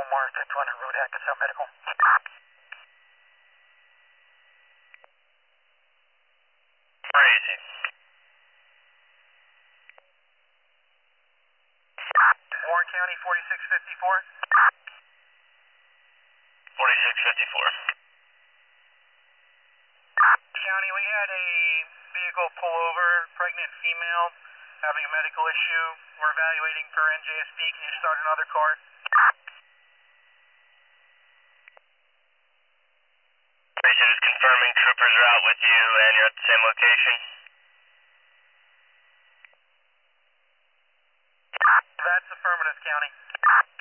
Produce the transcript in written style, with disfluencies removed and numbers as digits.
Omar, 500 Road, Hackensack Medical. Crazy. Warren County, 4654. 4654. County, we had a vehicle pull over, pregnant female, having a medical issue. We're evaluating per NJSP. Can you start another car? Patient is confirming troopers are out with you and you're at the same location. That's affirmative, County.